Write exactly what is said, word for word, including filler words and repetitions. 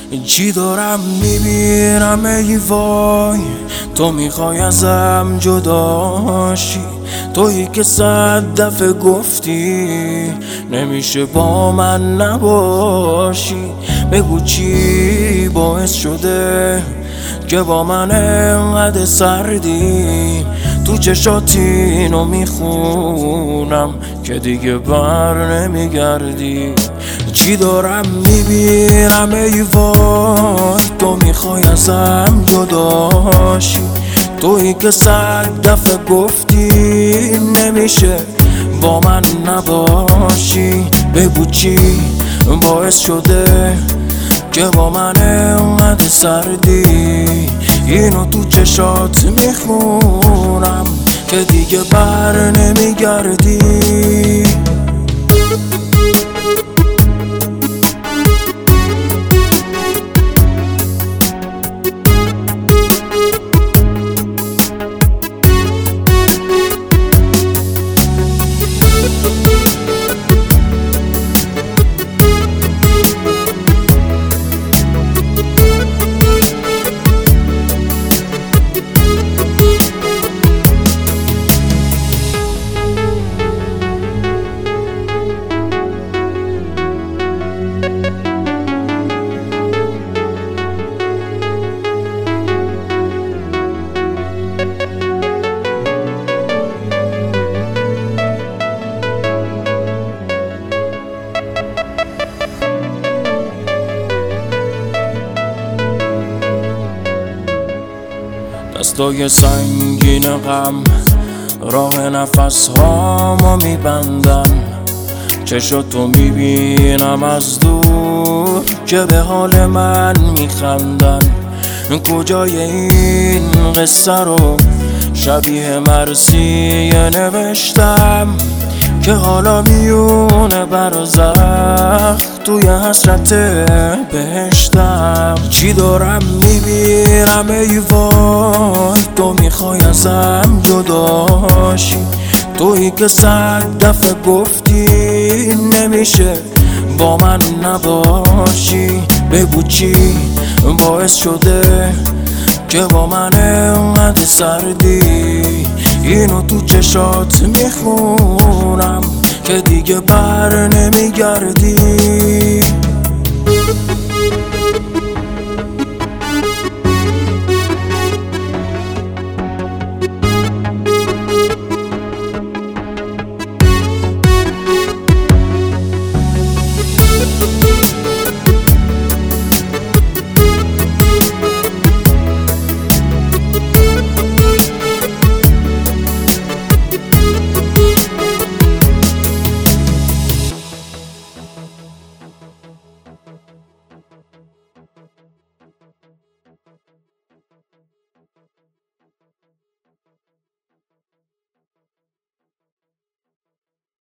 چی دارم میبینم ای وای، تو میخوای ازم جداشی، تویی که صد دفعه گفتی نمیشه با من نباشی. بگو چی باعث شده که با من انقدر سردی، تو چشات اینو میخونم که دیگه بر نمیگردی. چی دارم میبینم ای وای، تو میخوای ازم جداشی، تویی که صد دفعه گفتی نمیشه با من نباشی. بگو چی باعث شده که با من انقدر سردی، اینو تو چشات میخونم که دیگه بر نمیگردی. دستای سنگین غم راه نفس هامو میبندن، چشاتو میبینم از دور که به حال من میخندن. کجای این قصه رو شبیه مرثیه نوشتم که حالا میونه برزخ توی حسرت بهشتم. چی دارم میبینم ای وای، تو میخوای ازم جداشی، تویی که صد دفعه گفتی نمیشه با من نباشی. بگو چی باعث شده که با من انقدر سردی، اینو تو چشات میخونم که دیگه بر نمیگردی.